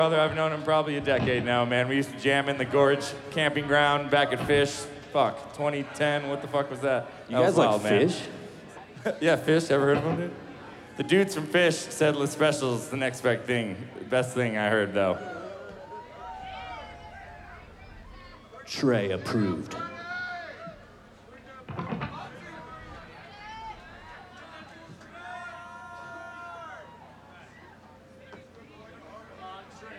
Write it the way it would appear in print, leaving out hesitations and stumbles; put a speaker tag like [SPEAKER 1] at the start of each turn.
[SPEAKER 1] Brother, I've known him probably a decade now, man. We used to jam in the Gorge camping ground back at Fish. Fuck, 2010, what the fuck was that?
[SPEAKER 2] You guys like Fish?
[SPEAKER 1] Yeah, Fish, ever heard of them, dude? The dudes from Fish said La Special's the next best thing. Best thing I heard, though.
[SPEAKER 2] Trey approved.